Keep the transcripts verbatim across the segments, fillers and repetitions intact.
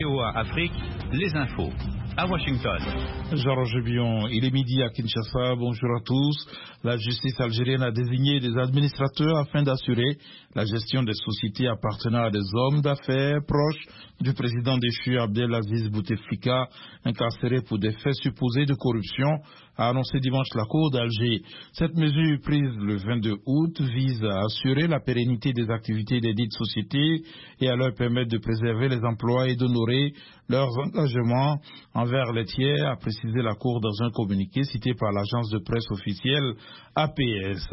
V O A Afrique, les infos. À Washington. Georges Bion, il est midi à Kinshasa. Bonjour à tous. La justice algérienne a désigné des administrateurs afin d'assurer la gestion des sociétés appartenant à des hommes d'affaires proches du président déchu Abdelaziz Bouteflika, incarcéré pour des faits supposés de corruption, a annoncé dimanche la Cour d'Alger. Cette mesure prise le vingt-deux août vise à assurer la pérennité des activités des dites sociétés et à leur permettre de préserver les emplois et d'honorer leurs engagements envers les tiers, a précisé la Cour dans un communiqué cité par l'agence de presse officielle A P S.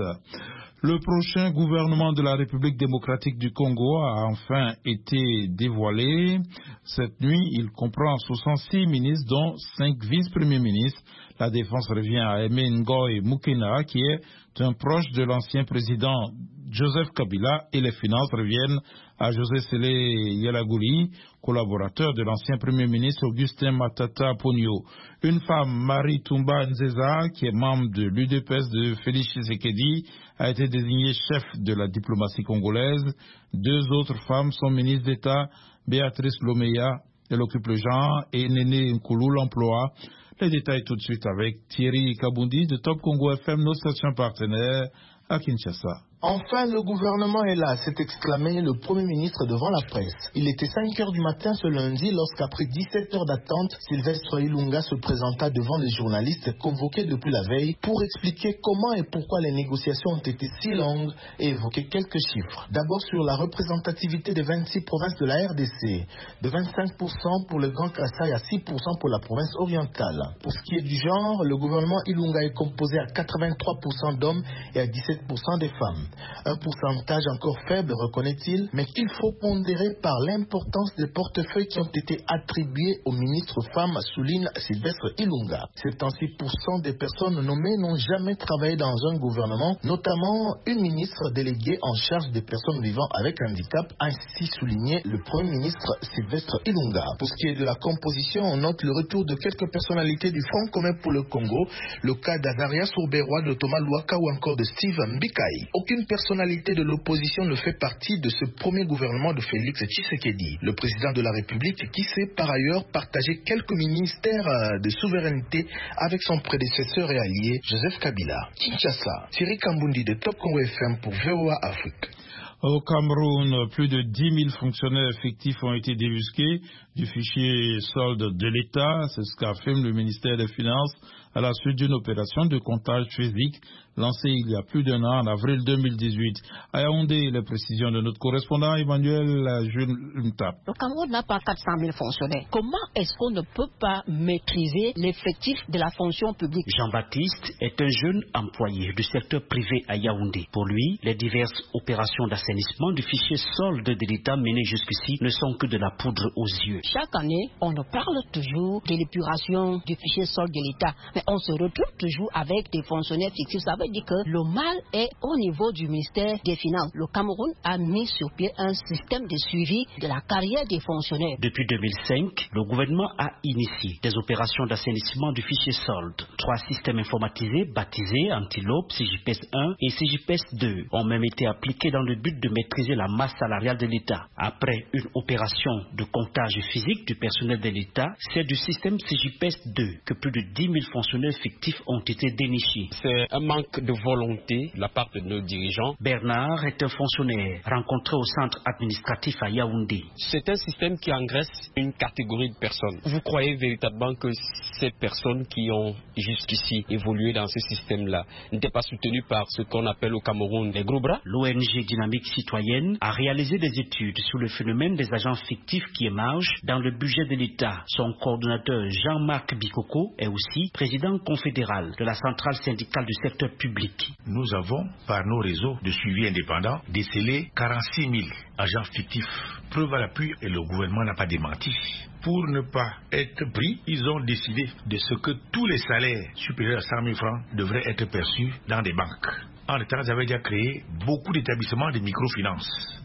Le prochain gouvernement de la République démocratique du Congo a enfin été dévoilé. Cette nuit, il comprend soixante-six ministres, dont cinq vice-premiers ministres. La défense revient à Aimé Ngoï Moukena, qui est un proche de l'ancien président Joseph Kabila, et les finances reviennent à José Sélé Yalagouli, collaborateur de l'ancien premier ministre Augustin Matata Ponyo. Une femme, Marie Toumba Nzeza, qui est membre de l'U D P S de Félix Tshisekedi, a été désignée chef de la diplomatie congolaise. Deux autres femmes sont ministres d'État, Béatrice Lomeya, elle occupe le genre, et Néné Nkoulou l'emploi. Les détails tout de suite avec Thierry Kabundi de Top Congo F M, nos stations partenaires à Kinshasa. Enfin, le gouvernement est là, s'est exclamé le Premier ministre devant la presse. Il était cinq heures du matin ce lundi lorsqu'après dix-sept heures d'attente, Sylvestre Ilunga se présenta devant les journalistes convoqués depuis la veille pour expliquer comment et pourquoi les négociations ont été si longues et évoquer quelques chiffres. D'abord sur la représentativité des vingt-six provinces de la R D C, de vingt-cinq pour cent pour le Grand Kassai à six pour cent pour la province orientale. Pour ce qui est du genre, le gouvernement Ilunga est composé à quatre-vingt-trois pour cent d'hommes et à dix-sept pour cent des femmes. Un pourcentage encore faible, reconnaît-il, mais qu'il faut pondérer par l'importance des portefeuilles qui ont été attribués aux ministres femmes, souligne Sylvestre Ilunga. soixante-six pour cent des personnes nommées n'ont jamais travaillé dans un gouvernement, notamment une ministre déléguée en charge des personnes vivant avec handicap, ainsi souligné le Premier ministre Sylvestre Ilunga. Pour ce qui est de la composition, on note le retour de quelques personnalités du Front commun pour le Congo, le cas d'Adaria Sourberois, de Thomas Louaka ou encore de Steve Mbikai. Aucune personnalité de l'opposition ne fait partie de ce premier gouvernement de Félix Tshisekedi, le président de la République, qui s'est par ailleurs partagé quelques ministères de souveraineté avec son prédécesseur et allié Joseph Kabila. Kinshasa, Thierry Kambundi de Top Congo F M pour V O A Afrique. Au Cameroun, plus de dix mille fonctionnaires effectifs ont été débusqués du fichier solde de l'État. C'est ce qu'affirme le ministère des Finances à la suite d'une opération de comptage physique lancée il y a plus d'un an, en avril deux mille dix-huit. À Yaoundé, les précisions de notre correspondant Emmanuel Juntap. Le Cameroun n'a pas quatre cent mille fonctionnaires. Comment est-ce qu'on ne peut pas maîtriser l'effectif de la fonction publique? Jean-Baptiste est un jeune employé du secteur privé à Yaoundé. Pour lui, les diverses opérations d'assainissement du fichier solde de l'État menées jusqu'ici ne sont que de la poudre aux yeux. Chaque année, on ne parle toujours de l'épuration du fichier solde de l'État, mais on se retrouve toujours avec des fonctionnaires fictifs. Ça veut dire que le mal est au niveau du ministère des Finances. Le Cameroun a mis sur pied un système de suivi de la carrière des fonctionnaires. Depuis deux mille cinq, le gouvernement a initié des opérations d'assainissement du fichier solde. Trois systèmes informatisés baptisés Antilope, C J P E S un et C J P E S deux ont même été appliqués dans le but de maîtriser la masse salariale de l'État. Après une opération de comptage physique du personnel de l'État, c'est du système C J P E S deux que plus de dix mille fonctionnaires fictifs ont été dénichés. C'est un manque de volonté de la part de nos dirigeants. Bernard est un fonctionnaire rencontré au centre administratif à Yaoundé. C'est un système qui engraisse une catégorie de personnes. Vous croyez véritablement que ces personnes qui ont jusqu'ici évolué dans ce système-là n'étaient pas soutenues par ce qu'on appelle au Cameroun les gros bras? L'O N G Dynamique Citoyenne a réalisé des études sur le phénomène des agents fictifs qui émergent dans le budget de l'État. Son coordonnateur Jean-Marc Bikoko est aussi président confédéral de la centrale syndicale du secteur public. Nous avons, par nos réseaux de suivi indépendants, décelé quarante-six mille agents fictifs. Preuve à l'appui, et le gouvernement n'a pas démenti. Pour ne pas être pris, ils ont décidé de ce que tous les salaires supérieurs à cent mille francs devraient être perçus dans des banques. En temps, ils avaient déjà créé beaucoup d'établissements de microfinance.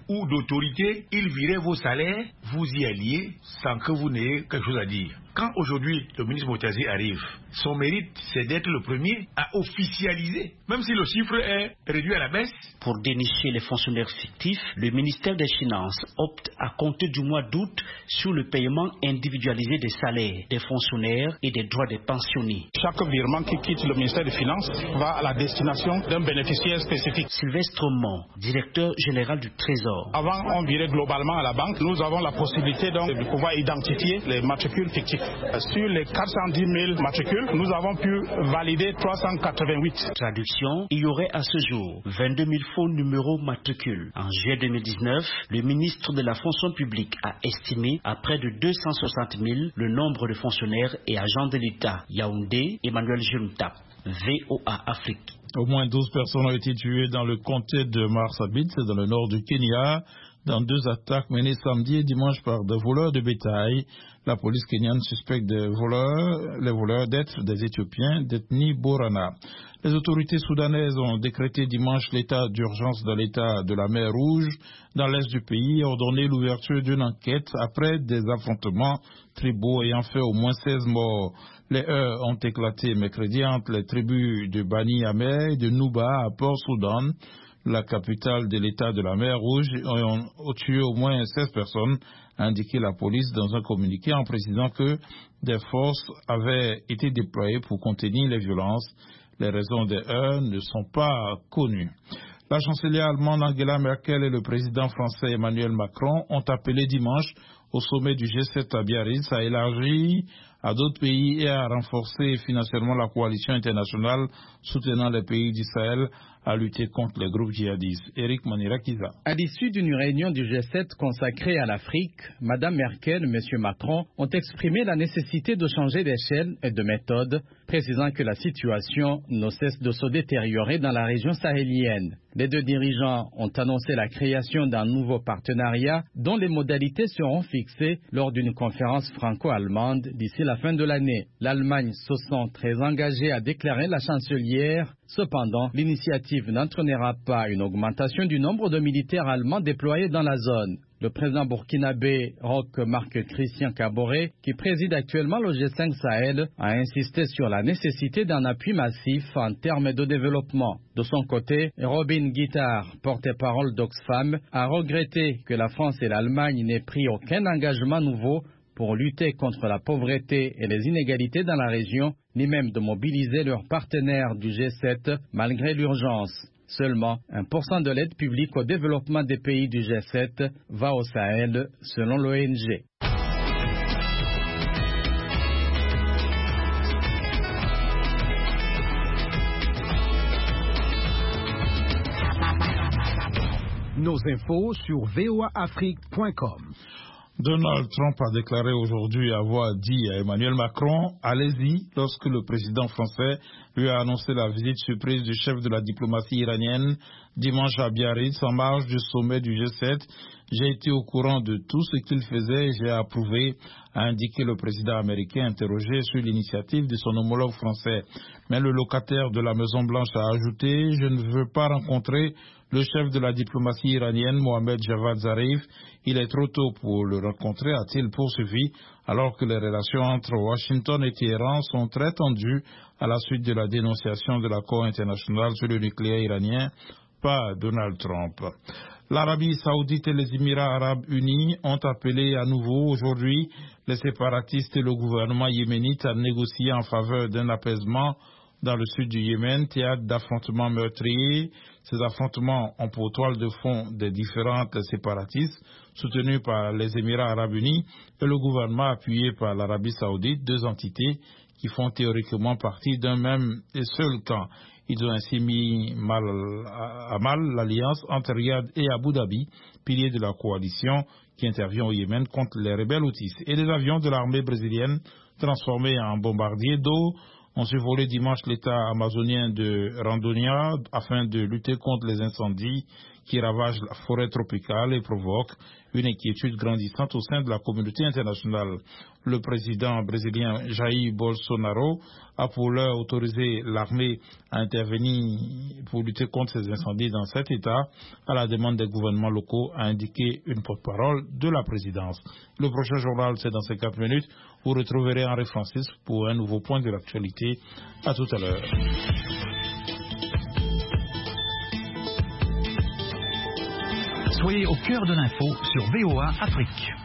ou d'autorité, ils viraient vos salaires, vous y alliez sans que vous n'ayez quelque chose à dire. Quand aujourd'hui le ministre Moutazi arrive, son mérite c'est d'être le premier à officialiser, même si le chiffre est réduit à la baisse. Pour dénicher les fonctionnaires fictifs, le ministère des Finances opte à compter du mois d'août sur le paiement individualisé des salaires des fonctionnaires et des droits des pensionnés. Chaque virement qui quitte le ministère des Finances va à la destination d'un bénéficiaire spécifique. Sylvestre Mont, directeur général du Trésor. Avant, on virait globalement à la banque. Nous avons la possibilité donc de pouvoir identifier les matricules fictifs. Sur les quatre cent dix mille matricules, nous avons pu valider trois cent quatre-vingt-huit. Traduction, il y aurait à ce jour vingt-deux mille faux numéros matricules. En juillet deux mille dix-neuf, le ministre de la fonction publique a estimé à près de deux cent soixante mille le nombre de fonctionnaires et agents de l'État. Yaoundé, Emmanuel Junta, V O A Afrique. Au moins douze personnes ont été tuées dans le comté de Marsabit, dans le nord du Kenya, dans deux attaques menées samedi et dimanche par des voleurs de bétail. La police kenyane suspecte des voleurs, les voleurs d'être des Éthiopiens d'ethnie Borana. Les autorités soudanaises ont décrété dimanche l'état d'urgence dans l'état de la mer Rouge dans l'est du pays et ordonné l'ouverture d'une enquête après des affrontements tribaux ayant fait au moins seize morts. Les heurts ont éclaté mercredi entre les tribus de Bani Amé et de Nouba à Port-Soudan, la capitale de l'état de la mer Rouge, ont tué au moins seize personnes, a indiqué la police dans un communiqué en précisant que des forces avaient été déployées pour contenir les violences. Les raisons des heurts ne sont pas connues. La chancelière allemande Angela Merkel et le président français Emmanuel Macron ont appelé dimanche au sommet du G sept à Biarritz à élargir à d'autres pays et à renforcer financièrement la coalition internationale soutenant les pays du Sahel à lutter contre les groupes djihadistes. Eric Manirakiza. À l'issue d'une réunion du G sept consacrée à l'Afrique, Mme Merkel et M. Macron ont exprimé la nécessité de changer d'échelle et de méthode, précisant que la situation ne cesse de se détériorer dans la région sahélienne. Les deux dirigeants ont annoncé la création d'un nouveau partenariat dont les modalités seront fixées lors d'une conférence franco-allemande d'ici la fin de l'année. L'Allemagne se sent très engagée, a déclaré la chancelière. Cependant, l'initiative n'entraînera pas une augmentation du nombre de militaires allemands déployés dans la zone. Le président burkinabé Roch Marc Christian Kaboré, qui préside actuellement le G cinq Sahel, a insisté sur la nécessité d'un appui massif en termes de développement. De son côté, Robin Guittard, porte-parole d'Oxfam, a regretté que la France et l'Allemagne n'aient pris aucun engagement nouveau pour lutter contre la pauvreté et les inégalités dans la région, ni même de mobiliser leurs partenaires du G sept malgré l'urgence. Seulement un pour cent de l'aide publique au développement des pays du G sept va au Sahel, selon l'O N G. Nos infos sur v o a afrique point com. Donald Trump a déclaré aujourd'hui avoir dit à Emmanuel Macron « Allez-y » lorsque le président français lui a annoncé la visite surprise du chef de la diplomatie iranienne dimanche à Biarritz en marge du sommet du G sept. J'ai été au courant de tout ce qu'il faisait et j'ai approuvé, a indiqué le président américain interrogé sur l'initiative de son homologue français. Mais le locataire de la Maison-Blanche a ajouté « Je ne veux pas rencontrer le chef de la diplomatie iranienne, Mohamed Javad Zarif. Il est trop tôt pour le rencontrer », a-t-il poursuivi, alors que les relations entre Washington et Téhéran sont très tendues à la suite de la dénonciation de l'accord international sur le nucléaire iranien par Donald Trump. L'Arabie saoudite et les Émirats arabes unis ont appelé à nouveau aujourd'hui les séparatistes et le gouvernement yéménite à négocier en faveur d'un apaisement dans le sud du Yémen, théâtre d'affrontements meurtriers. Ces affrontements ont pour toile de fond des différentes séparatistes soutenus par les Émirats arabes unis et le gouvernement appuyé par l'Arabie saoudite, deux entités qui font théoriquement partie d'un même et seul camp. Ils ont ainsi mis mal à mal l'alliance entre Riyad et Abu Dhabi, piliers de la coalition qui intervient au Yémen contre les rebelles houthis. Et des avions de l'armée brésilienne transformés en bombardiers d'eau ont survolé dimanche l'état amazonien de Rondônia afin de lutter contre les incendies qui ravagent la forêt tropicale et provoquent une inquiétude grandissante au sein de la communauté internationale. Le président brésilien Jair Bolsonaro a pour l'heure autorisé l'armée à intervenir pour lutter contre ces incendies dans cet État, à la demande des gouvernements locaux, a indiqué une porte-parole de la présidence. Le prochain journal, c'est dans ces quatre minutes. Vous retrouverez Henri Francis pour un nouveau point de l'actualité. À tout à l'heure. Soyez au cœur de l'info sur V O A Afrique.